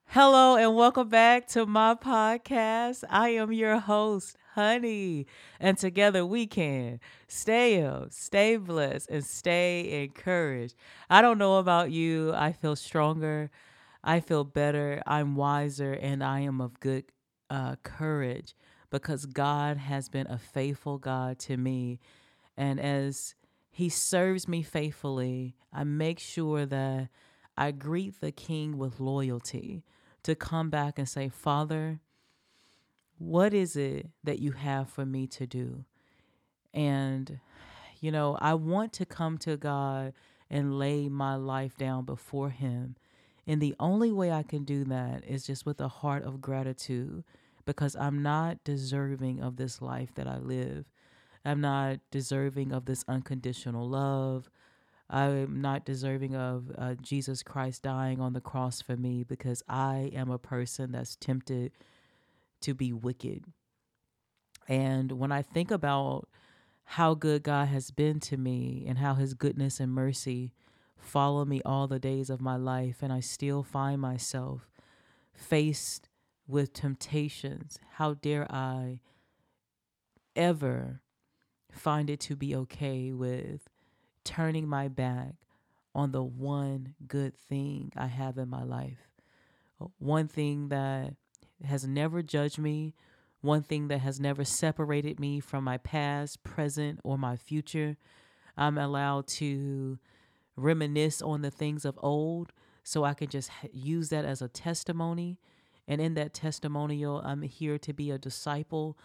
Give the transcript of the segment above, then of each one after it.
Hello and welcome back to my podcast. I am your host, Honey, and together we can stay up, stay blessed, and stay encouraged. I don't know about you. I feel stronger. I feel better. I'm wiser, and I am of good courage because God has been a faithful God to me. And as He serves me faithfully, I make sure that I greet the King with loyalty to come back and say, Father, what is it that you have for me to do? And, I want to come to God and lay my life down before Him. And the only way I can do that is just with a heart of gratitude because I'm not deserving of this life that I live. I'm not deserving of this unconditional love. I'm not deserving of Jesus Christ dying on the cross for me because I am a person that's tempted to be wicked. And when I think about how good God has been to me and how his goodness and mercy follow me all the days of my life, and I still find myself faced with temptations, how dare I ever find it to be okay with turning my back on the one good thing I have in my life? One thing that has never judged me, one thing that has never separated me from my past, present, or my future. I'm allowed to reminisce on the things of old so I can just use that as a testimony. And in that testimonial, I'm here to be a disciple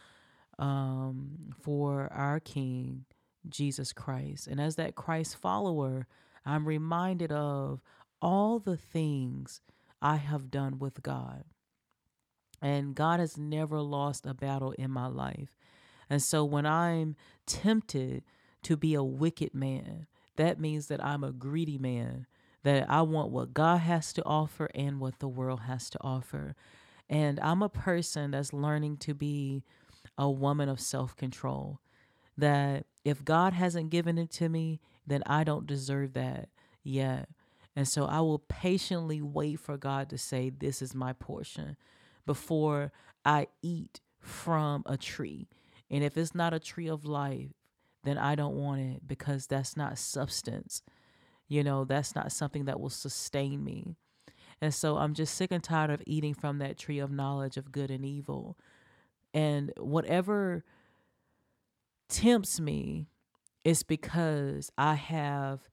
for our King, Jesus Christ. And as that Christ follower, I'm reminded of all the things I have done with God. And God has never lost a battle in my life. And so when I'm tempted to be a wicked man, that means that I'm a greedy man, that I want what God has to offer and what the world has to offer. And I'm a person that's learning to be a woman of self control. That if God hasn't given it to me, then I don't deserve that yet. And so I will patiently wait for God to say, this is my portion before I eat from a tree. And if it's not a tree of life, then I don't want it because that's not substance. That's not something that will sustain me. And so I'm just sick and tired of eating from that tree of knowledge of good and evil. And whatever tempts me is because I have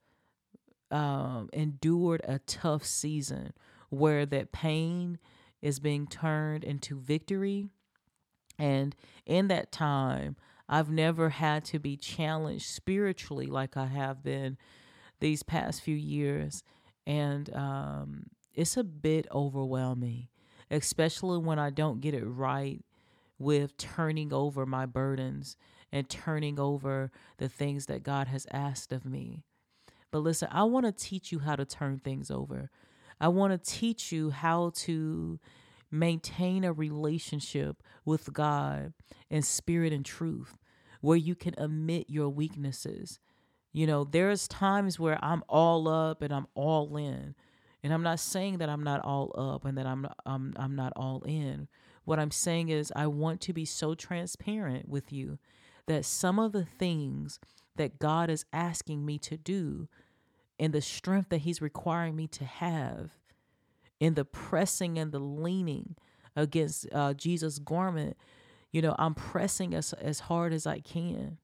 endured a tough season where that pain is being turned into victory. And in that time, I've never had to be challenged spiritually like I have been these past few years. And it's a bit overwhelming, especially when I don't get it right with turning over my burdens and turning over the things that God has asked of me. But listen, I want to teach you how to turn things over. I want to teach you how to maintain a relationship with God in spirit and truth, where you can admit your weaknesses. There's times where I'm all up and I'm all in. And I'm not saying that I'm not all up and that I'm not all in. What I'm saying is I want to be so transparent with you that some of the things that God is asking me to do and the strength that he's requiring me to have in the pressing and the leaning against Jesus' garment, I'm pressing as hard as I can.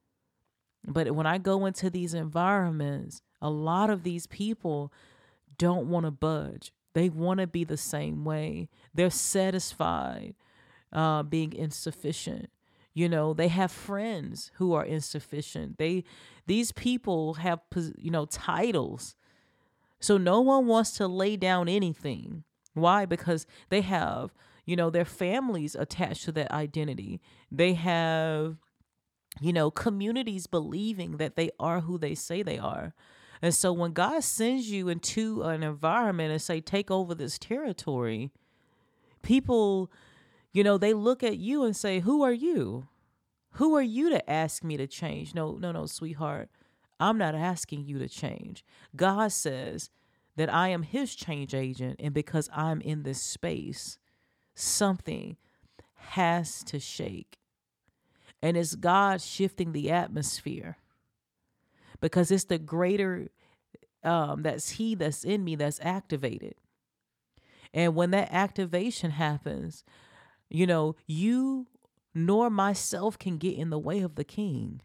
But when I go into these environments, a lot of these people don't want to budge. They want to be the same way. They're satisfied being insufficient. They have friends who are insufficient. These people have titles. So no one wants to lay down anything. Why? Because they have, their families attached to that identity. They have, communities believing that they are who they say they are. And so when God sends you into an environment and say, take over this territory, people, they look at you and say, who are you? Who are you to ask me to change? No, sweetheart. I'm not asking you to change. God says that I am his change agent. And because I'm in this space, something has to shake. And it's God shifting the atmosphere, because it's the greater that's he that's in me that's activated. And when that activation happens, you nor myself can get in the way of the king.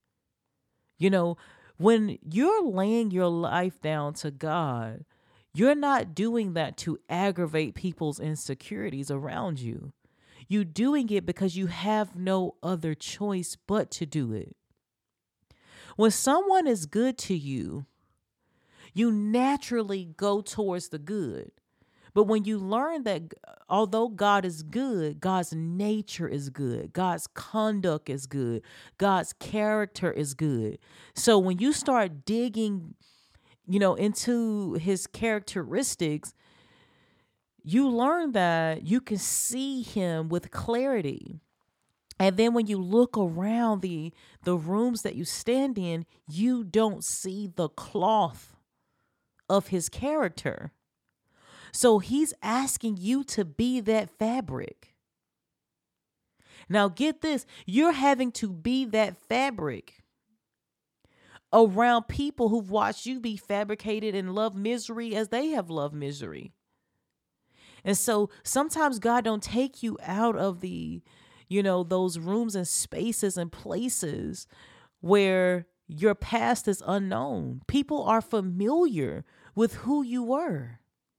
When you're laying your life down to God, you're not doing that to aggravate people's insecurities around you. You're doing it because you have no other choice but to do it. When someone is good to you, you naturally go towards the good. But when you learn that although God is good, God's nature is good, God's conduct is good, God's character is good. So when you start digging, into his characteristics, you learn that you can see him with clarity. And then when you look around the rooms that you stand in, you don't see the cloth of his character. So he's asking you to be that fabric. Now get this, you're having to be that fabric around people who've watched you be fabricated and love misery as they have loved misery. And so sometimes God don't take you out of those rooms and spaces and places where your past is unknown. People are familiar with who you were.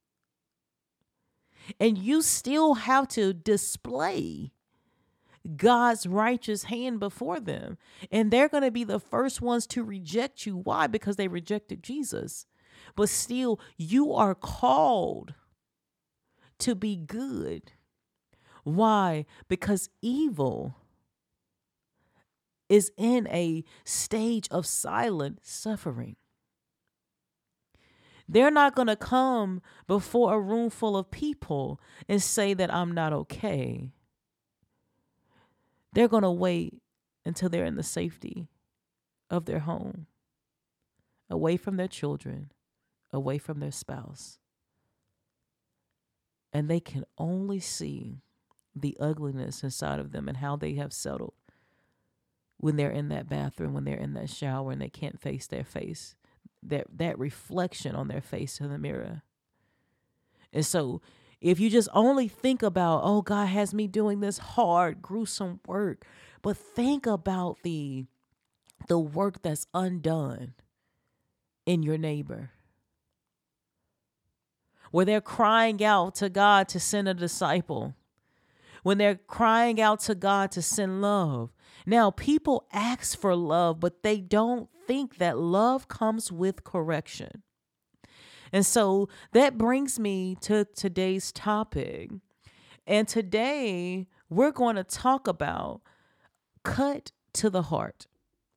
And you still have to display God's righteous hand before them. And they're going to be the first ones to reject you. Why? Because they rejected Jesus. But still, you are called to be good. Why? Because evil is in a stage of silent suffering. They're not going to come before a room full of people and say that I'm not okay. They're going to wait until they're in the safety of their home, away from their children, away from their spouse. And they can only see the ugliness inside of them and how they have settled when they're in that bathroom, when they're in that shower and they can't face their face. That reflection on their face in the mirror. And so if you just only think about, oh, God has me doing this hard, gruesome work, but think about the work that's undone in your neighbor, where they're crying out to God to send a disciple, when they're crying out to God to send love. Now, people ask for love, but they don't think that love comes with correction. And so that brings me to today's topic. And today we're going to talk about cut to the heart.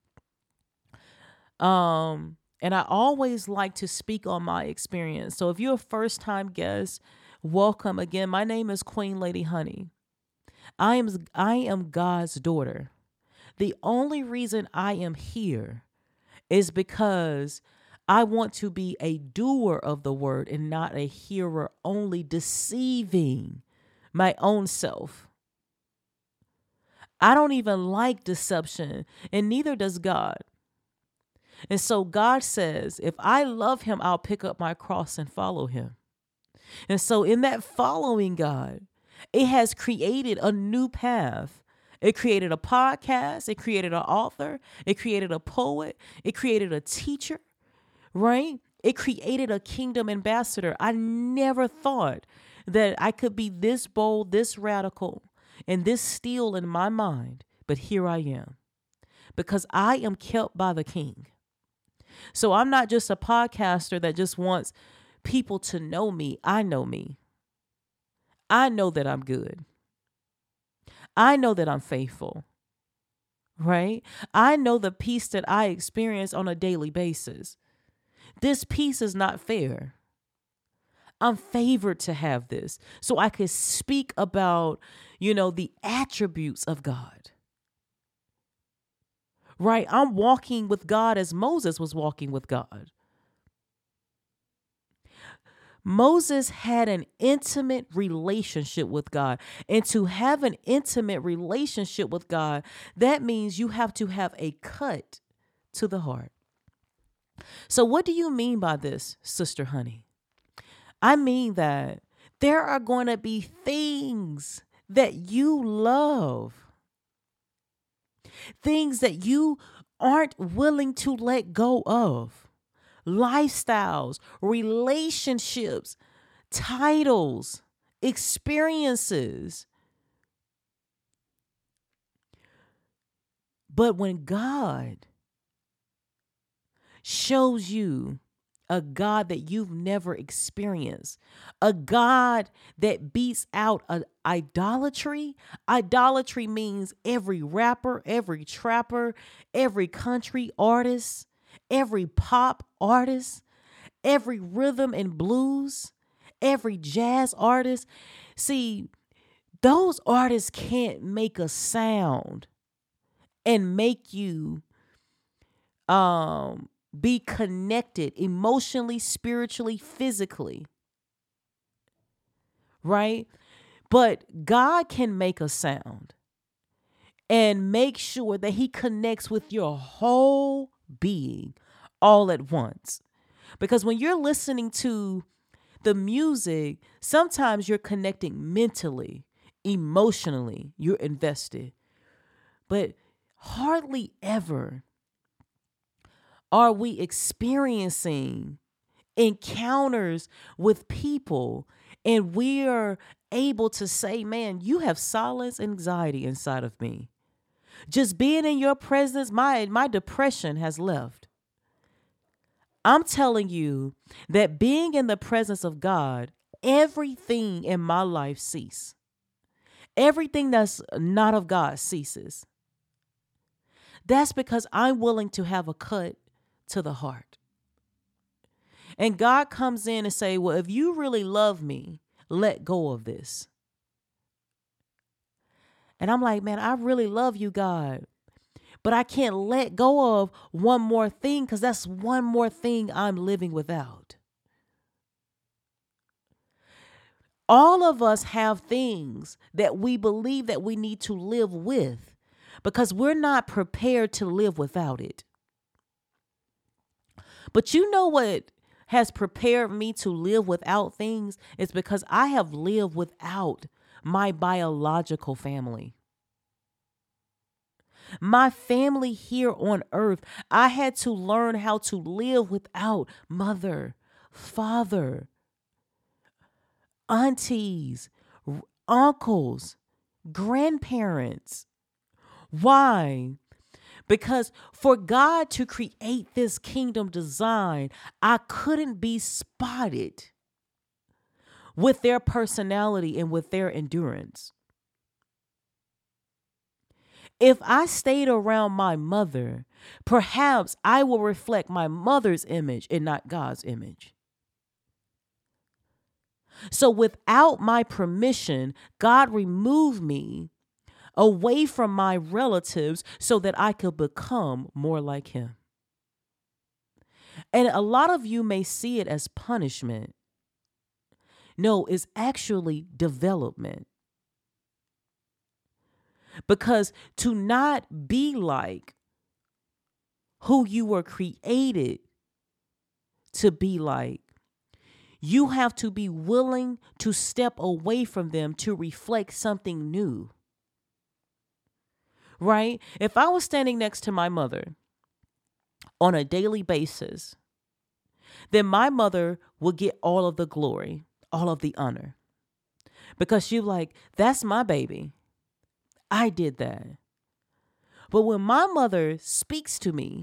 And I always like to speak on my experience. So if you're a first-time guest, welcome again. My name is Queen Lady Honey. I am God's daughter. The only reason I am here is because I want to be a doer of the word and not a hearer only, deceiving my own self. I don't even like deception, and neither does God. And so God says, if I love him, I'll pick up my cross and follow him. And so in that following God, it has created a new path. It created a podcast. It created an author. It created a poet. It created a teacher, right? It created a kingdom ambassador. I never thought that I could be this bold, this radical, and this still in my mind. But here I am, because I am kept by the King. So I'm not just a podcaster that just wants people to know me. I know me. I know that I'm good. I know that I'm faithful, right? I know the peace that I experience on a daily basis. This peace is not fair. I'm favored to have this so I could speak about, the attributes of God. Right? I'm walking with God as Moses was walking with God. Moses had an intimate relationship with God. And to have an intimate relationship with God, that means you have to have a cut to the heart. So, what do you mean by this, Sister Honey? I mean that there are going to be things that you love, things that you aren't willing to let go of, lifestyles, relationships, titles, experiences. But when God shows you a God that you've never experienced, a God that beats out idolatry. Idolatry means every rapper, every trapper, every country artist, every pop artist, every rhythm and blues, every jazz artist. See, those artists can't make a sound and make you be connected emotionally, spiritually, physically, right? But God can make a sound and make sure that he connects with your whole being all at once. Because when you're listening to the music, sometimes you're connecting mentally, emotionally, you're invested. But hardly ever are we experiencing encounters with people and we are able to say, man, you have silenced anxiety inside of me. Just being in your presence, my depression has left. I'm telling you that being in the presence of God, everything in my life ceases. Everything that's not of God ceases. That's because I'm willing to have a cut to the heart. And God comes in and say, well, if you really love me, let go of this. And I'm like, man, I really love you, God. But I can't let go of one more thing because that's one more thing I'm living without. All of us have things that we believe that we need to live with because we're not prepared to live without it. But you know what has prepared me to live without things? It's because I have lived without my biological family. My family here on earth, I had to learn how to live without mother, father, aunties, uncles, grandparents. Why? Because for God to create this kingdom design, I couldn't be spotted with their personality and with their endurance. If I stayed around my mother, perhaps I will reflect my mother's image and not God's image. So without my permission, God removed me away from my relatives so that I could become more like him. And a lot of you may see it as punishment. No, it's actually development. Because to not be like who you were created to be like, you have to be willing to step away from them to reflect something new. Right? If I was standing next to my mother on a daily basis, then my mother would get all of the glory, all of the honor. Because she's like, that's my baby. I did that. But when my mother speaks to me,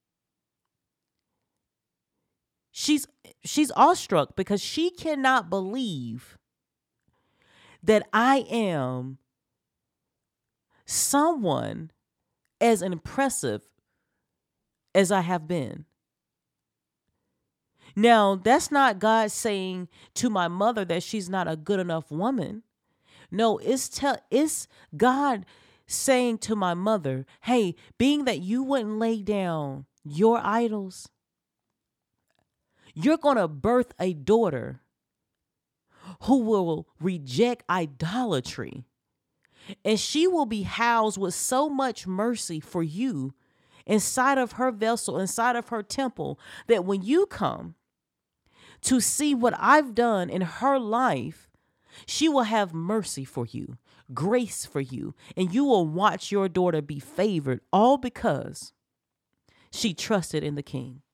she's awestruck because she cannot believe that I am someone as impressive as I have been. Now, that's not God saying to my mother that she's not a good enough woman. No, it's God saying to my mother, hey, being that you wouldn't lay down your idols, you're going to birth a daughter who will reject idolatry. And she will be housed with so much mercy for you inside of her vessel, inside of her temple, that when you come to see what I've done in her life, she will have mercy for you, grace for you, and you will watch your daughter be favored, all because she trusted in the King.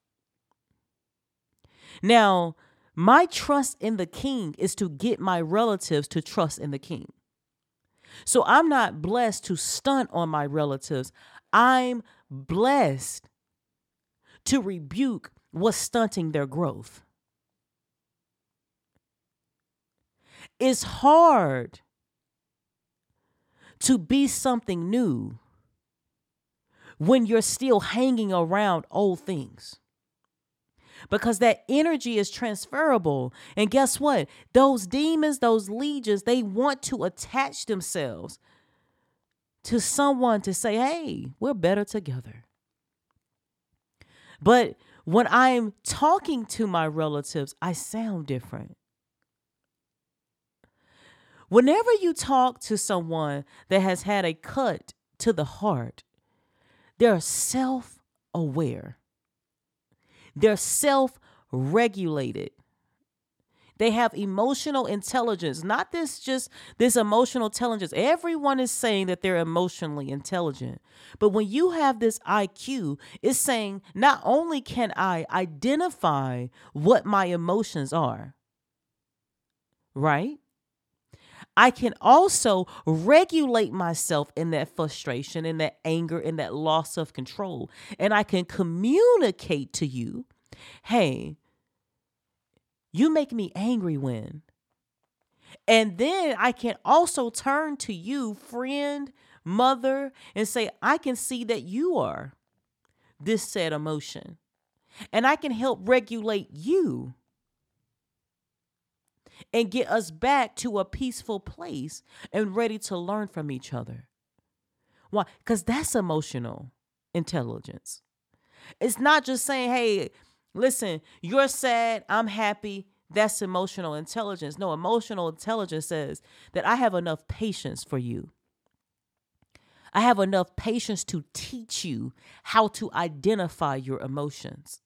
Now, my trust in the King is to get my relatives to trust in the King. So I'm not blessed to stunt on my relatives. I'm blessed to rebuke what's stunting their growth. It's hard to be something new when you're still hanging around old things, because that energy is transferable. And guess what? Those demons, those legions, they want to attach themselves to someone to say, hey, we're better together. But when I'm talking to my relatives, I sound different. Whenever you talk to someone that has had a cut to the heart, they're self-aware. They're self-regulated. They have emotional intelligence, not this emotional intelligence. Everyone is saying that they're emotionally intelligent. But when you have this IQ, it's saying not only can I identify what my emotions are, right? I can also regulate myself in that frustration, in that anger, in that loss of control. And I can communicate to you, hey, you make me angry when. And then I can also turn to you, friend, mother, and say, I can see that you are this said emotion. And I can help regulate you and get us back to a peaceful place and ready to learn from each other. Why? Because that's emotional intelligence. It's not just saying, hey, listen, you're sad, I'm happy. That's emotional intelligence. No, emotional intelligence says that I have enough patience for you. I have enough patience to teach you how to identify your emotions.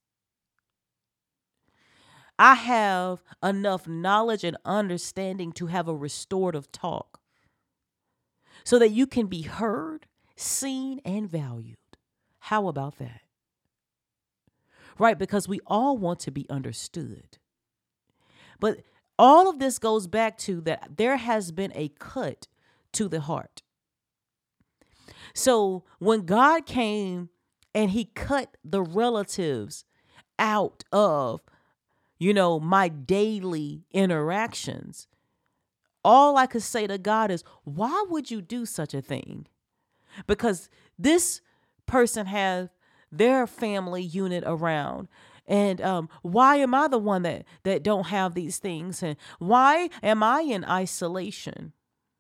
I have enough knowledge and understanding to have a restorative talk so that you can be heard, seen, and valued. How about that? Right? Because we all want to be understood. But all of this goes back to that there has been a cut to the heart. So when God came and he cut the relatives out of my daily interactions, all I could say to God is, why would you do such a thing? Because this person has their family unit around. And why am I the one that don't have these things? And why am I in isolation?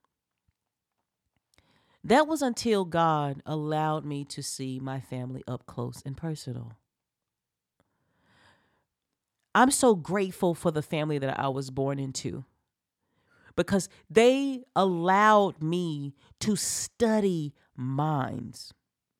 That was until God allowed me to see my family up close and personal. I'm so grateful for the family that I was born into, because they allowed me to study minds.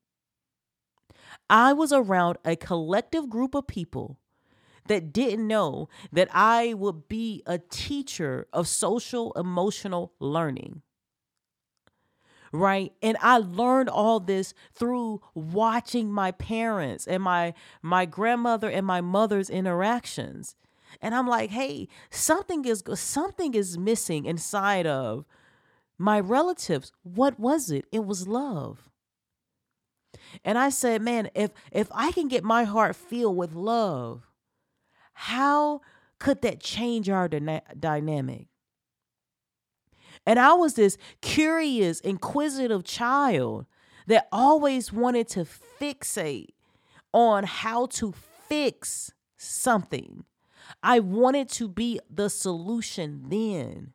I was around a collective group of people that didn't know that I would be a teacher of social emotional learning. Right. And I learned all this through watching my parents and my grandmother and my mother's interactions. And I'm like, hey, something is missing inside of my relatives. What was it? It was love. And I said, man, if I can get my heart filled with love, how could that change our dynamic? And I was this curious, inquisitive child that always wanted to fixate on how to fix something. I wanted to be the solution then.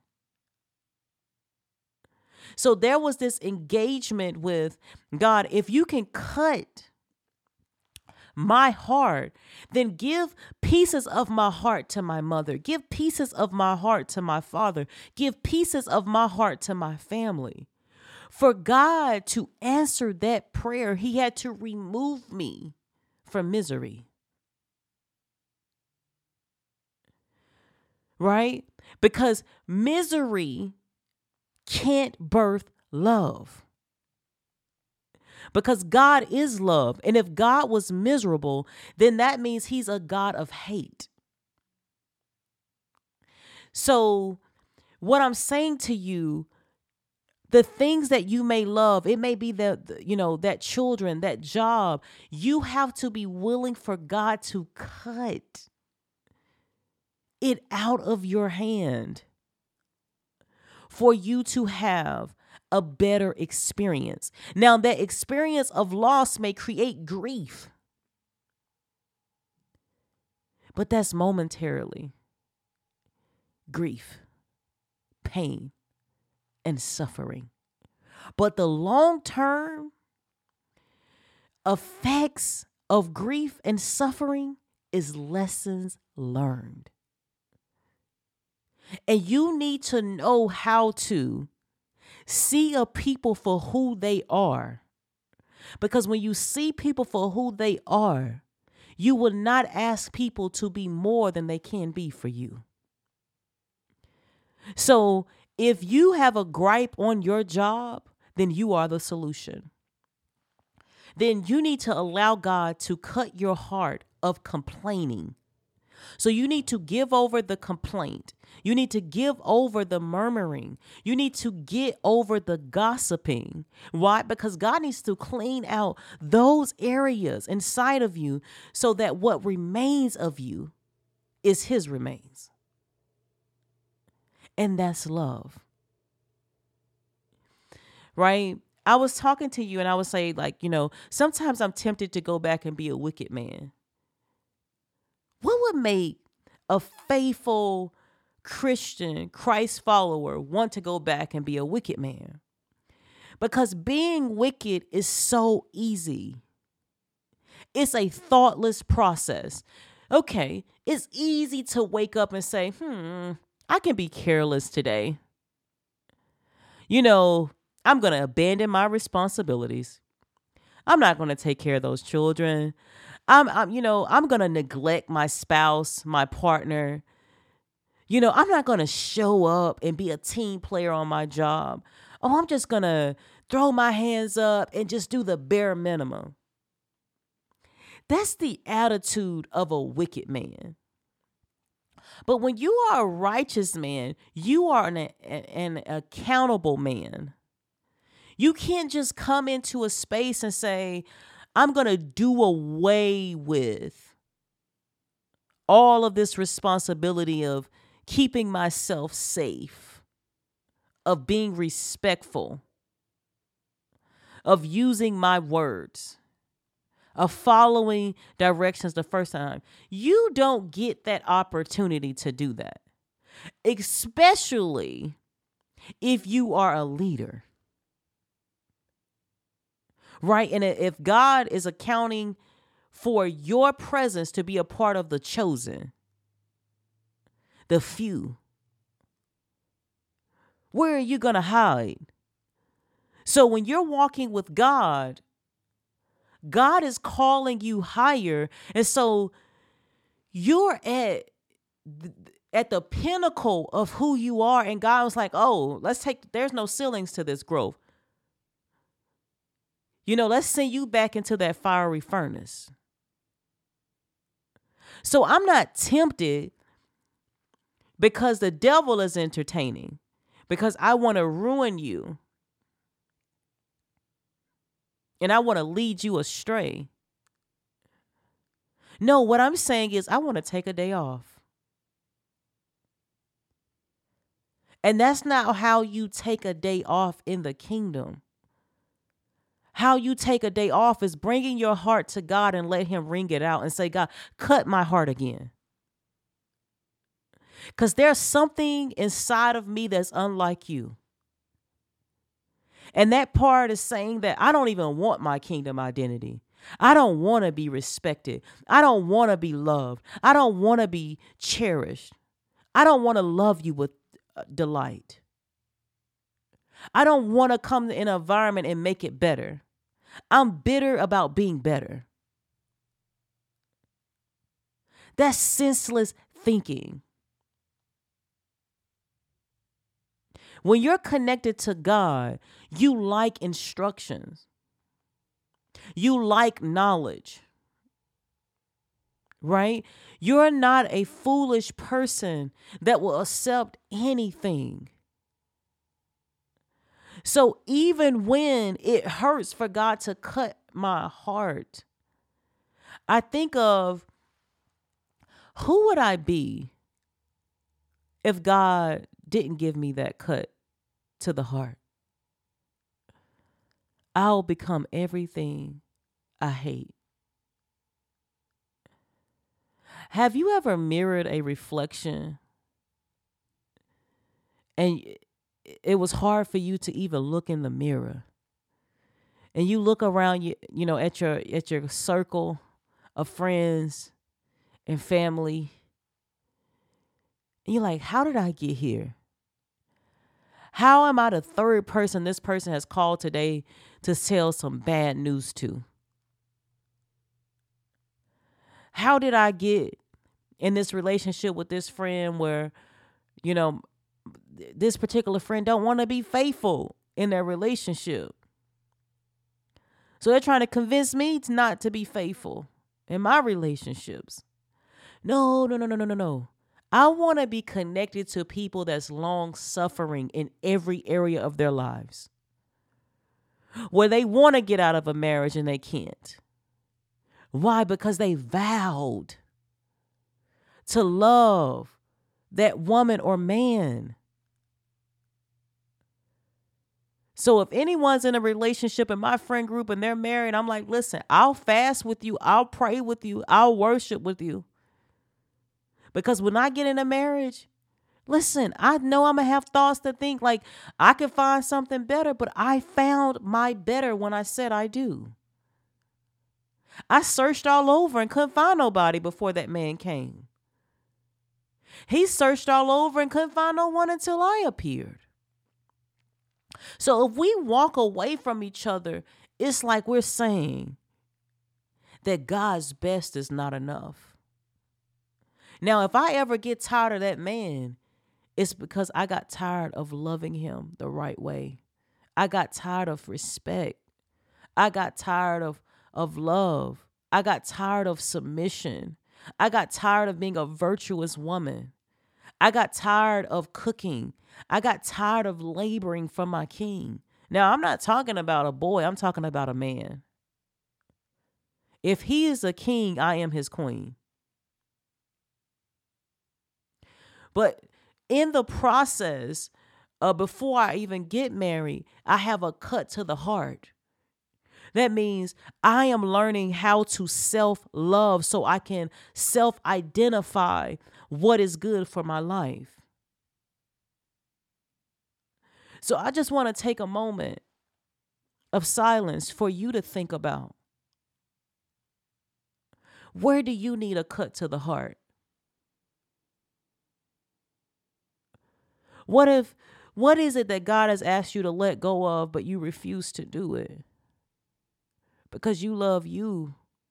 So there was this engagement with God. If you can cut my heart, then give pieces of my heart to my mother. Give pieces of my heart to my father. Give pieces of my heart to my family. For God to answer that prayer, he had to remove me from misery. Right? Because misery can't birth love. Because God is love. And if God was miserable, then that means he's a God of hate. So what I'm saying to you, the things that you may love, it may be that children, that job, you have to be willing for God to cut it out of your hand for you to have a better experience. Now, that experience of loss may create grief, but that's momentarily. Grief, pain, and suffering. But the long-term effects of grief and suffering is lessons learned. And you need to know how to see a people for who they are. Because when you see people for who they are, you will not ask people to be more than they can be for you. So if you have a gripe on your job, then you are the solution. Then you need to allow God to cut your heart of complaining. So you need to give over the complaint. You need to give over the murmuring. You need to get over the gossiping. Why? Because God needs to clean out those areas inside of you so that what remains of you is his remains. And that's love. Right? I was talking to you and I would say, sometimes I'm tempted to go back and be a wicked man. What would make a faithful Christian, Christ follower want to go back and be a wicked man? Because being wicked is so easy. It's a thoughtless process. Okay, it's easy to wake up and say, I can be careless today. I'm going to abandon my responsibilities. I'm not going to take care of those children. I'm going to neglect my spouse, my partner. I'm not going to show up and be a team player on my job. Oh, I'm just going to throw my hands up and just do the bare minimum. That's the attitude of a wicked man. But when you are a righteous man, you are an accountable man. You can't just come into a space and say, I'm going to do away with all of this responsibility of keeping myself safe, of being respectful, of using my words, of following directions the first time. You don't get that opportunity to do that, especially if you are a leader. Right? And if God is accounting for your presence to be a part of the chosen, the few, where are you going to hide? So when you're walking with God, God is calling you higher. And so you're at the pinnacle of who you are. And God was like, there's no ceilings to this growth. Let's send you back into that fiery furnace. So I'm not tempted because the devil is entertaining, because I want to ruin you. And I want to lead you astray. No, what I'm saying is I want to take a day off. And that's not how you take a day off in the kingdom. How you take a day off is bringing your heart to God and let him wring it out and say, God, cut my heart again. Because there's something inside of me that's unlike you. And that part is saying that I don't even want my kingdom identity. I don't want to be respected. I don't want to be loved. I don't want to be cherished. I don't want to love you with delight. I don't want to come in an environment and make it better. I'm bitter about being better. That's senseless thinking. When you're connected to God, you like instructions. You like knowledge, right? You're not a foolish person that will accept anything. So even when it hurts for God to cut my heart, I think of who would I be if God didn't give me that cut to the heart? I'll become everything I hate. Have you ever mirrored a reflection and it was hard for you to even look in the mirror? And you look around at your circle of friends and family, and you're like, how did I get here? How am I the third person this person has called today to tell some bad news to? How did I get in this relationship with this friend where, this particular friend don't want to be faithful in their relationship? So they're trying to convince me not to be faithful in my relationships. No. I want to be connected to people that's long suffering in every area of their lives, where they want to get out of a marriage and they can't. Why? Because they vowed to love that woman or man. So if anyone's in a relationship in my friend group and they're married, I'm like, listen, I'll fast with you. I'll pray with you. I'll worship with you. Because when I get in a marriage, listen, I know I'm going to have thoughts to think like I could find something better, but I found my better when I said I do. I searched all over and couldn't find nobody before that man came. He searched all over and couldn't find no one until I appeared. So if we walk away from each other, it's like we're saying that God's best is not enough. Now, if I ever get tired of that man, it's because I got tired of loving him the right way. I got tired of respect. I got tired of love. I got tired of submission. I got tired of being a virtuous woman. I got tired of cooking. I got tired of laboring for my king. Now, I'm not talking about a boy. I'm talking about a man. If he is a king, I am his queen. But in the process, before I even get married, I have a cut to the heart. That means I am learning how to self-love so I can self-identify what is good for my life. So I just want to take a moment of silence for you to think about, where do you need a cut to the heart? What is it that God has asked you to let go of, but you refuse to do it? Because you love you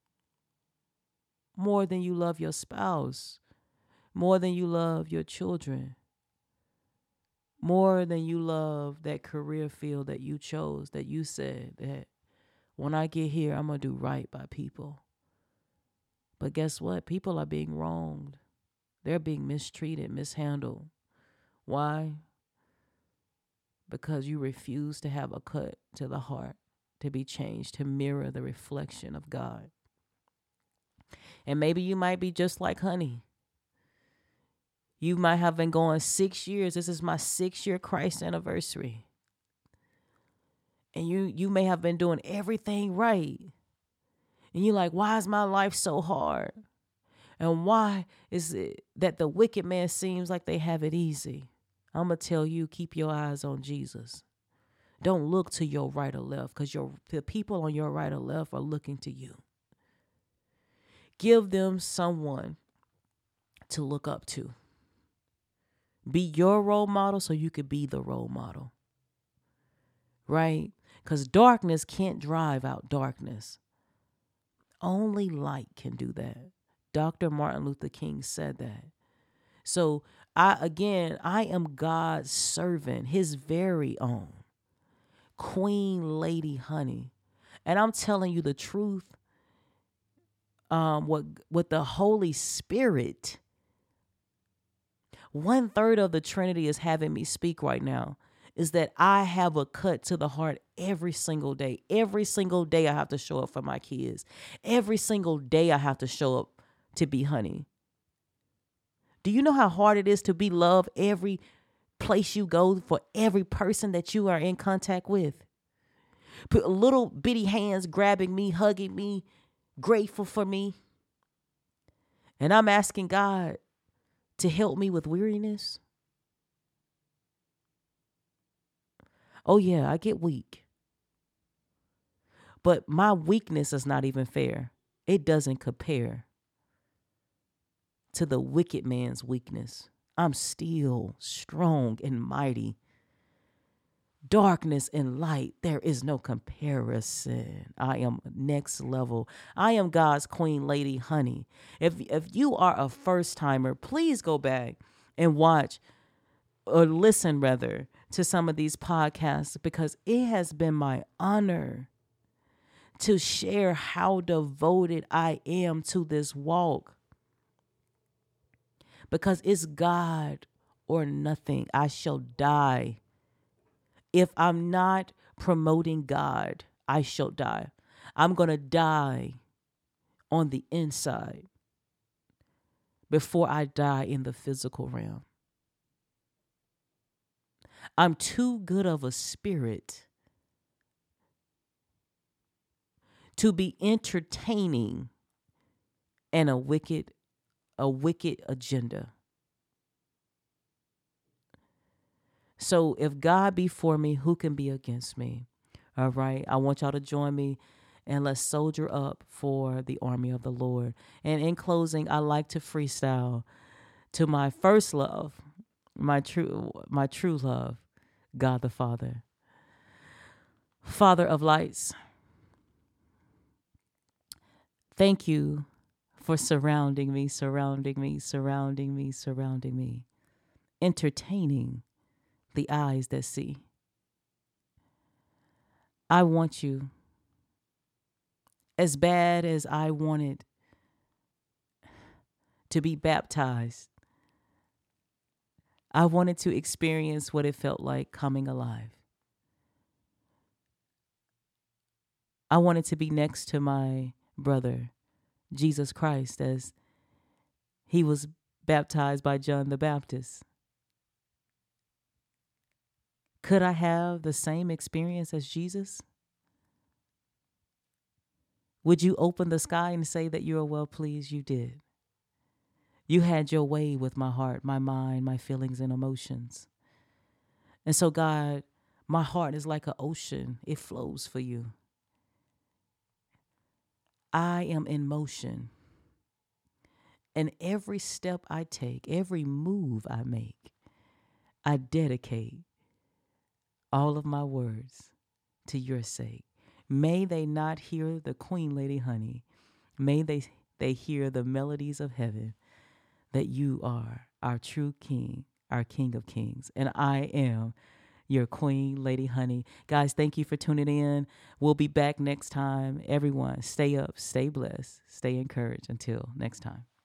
more than you love your spouse, more than you love your children, more than you love that career field that you chose, that you said that when I get here, I'm going to do right by people. But guess what? People are being wronged. They're being mistreated, mishandled. Why? Because you refuse to have a cut to the heart, to be changed, to mirror the reflection of God. And maybe you might be just like Honey. You might have been going 6 years. This is my 6-year Christ anniversary. And you may have been doing everything right. And you're like, why is my life so hard? And why is it that the wicked man seems like they have it easy? I'm going to tell you, keep your eyes on Jesus. Don't look to your right or left, because the people on your right or left are looking to you. Give them someone to look up to. Be your role model so you could be the role model. Right? Because darkness can't drive out darkness. Only light can do that. Dr. Martin Luther King said that. So I am God's servant, his very own. Queen Lady Honey. And I'm telling you the truth. What the Holy Spirit, 1/3 of the Trinity is having me speak right now, is that I have a cut to the heart every single day. Every single day I have to show up for my kids. Every single day I have to show up to be honey. Do you know how hard it is to be loved every place you go, for every person that you are in contact with? Put little bitty hands grabbing me, hugging me, grateful for me. And I'm asking God to help me with weariness. Oh yeah, I get weak. But my weakness is not even fair. It doesn't compare to the wicked man's weakness. I'm still strong and mighty. Darkness and light, there is no comparison. I am next level. I am God's Queen Lady Honey. If you are a first timer, please go back and watch or listen rather to some of these podcasts, because it has been my honor to share how devoted I am to this walk. Because it's God or nothing. I shall die. If I'm not promoting God, I shall die. I'm going to die on the inside before I die in the physical realm. I'm too good of a spirit to be entertaining and a wicked agenda. So if God be for me, who can be against me? All right. I want y'all to join me and let's soldier up for the army of the Lord. And in closing, I like to freestyle to my first love, my true love, God the Father. Father of lights, thank you for surrounding me, entertaining the eyes that see. I want you as bad as I wanted to be baptized. I wanted to experience what it felt like coming alive. I wanted to be next to my brother, Jesus Christ, as he was baptized by John the Baptist. Could I have the same experience as Jesus? Would you open the sky and say that you are well pleased? You did. You had your way with my heart, my mind, my feelings and emotions. And so, God, my heart is like an ocean. It flows for you. I am in motion. And every step I take, every move I make, I dedicate all of my words to your sake. May they not hear the Queen Lady Honey. May they hear the melodies of heaven, that you are our true King, our King of Kings. And I am your Queen Lady Honey. Guys, thank you for tuning in. We'll be back next time. Everyone, stay up, stay blessed, stay encouraged. Until next time.